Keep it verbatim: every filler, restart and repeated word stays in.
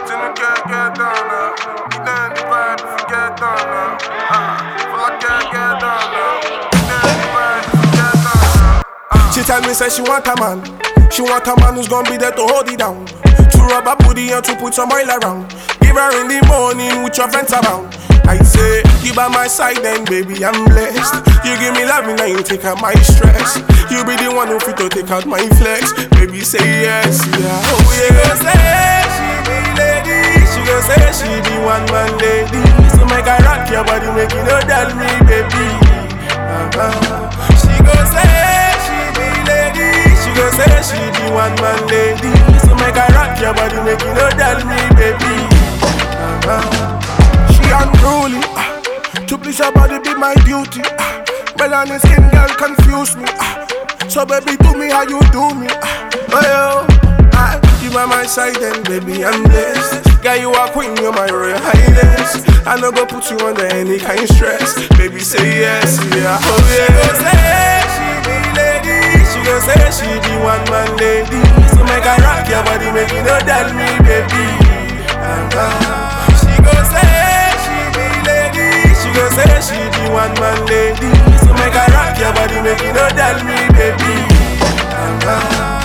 Continue get get down now. Get down the vibe if you get down now. Uh, feel like get get down now. Get down the vibe if you get down now. Uh. She tell me say she want a man. She want a man who's gonna be there to hold it down. To rub her booty and to put some oil around. Give her in the morning with your friends around. I say, you by my side then baby I'm blessed. You give me love and you take out my stress. You be the one who fit to take out my flex. Baby say yes, yeah, oh yeah. She gon' say she be lady. She gon' say she be one man lady. So make her rock your body, make you know tell me baby. uh-huh. She gon' say she be lady. She gon' say she be one man lady. So make her rock your body, make you know tell me baby. uh-huh. Unruly, ah. To please her body be my duty, ah. Melanin skin girl confuse me, ah. So baby do me how you do me, ah. Oh yo, ah. You by my side then baby I'm blessed. Girl you are queen, you're my royal highness. I no go put you under any kind of stress. Baby say yes, yeah, oh yeah. She gon' say she be lady. She gon' say she be one man lady. So make her rock your body, make you know that me baby. uh-huh. She gon' say She gon' say she be one man lady. So make her rock your body, make you know tell me baby. uh-huh.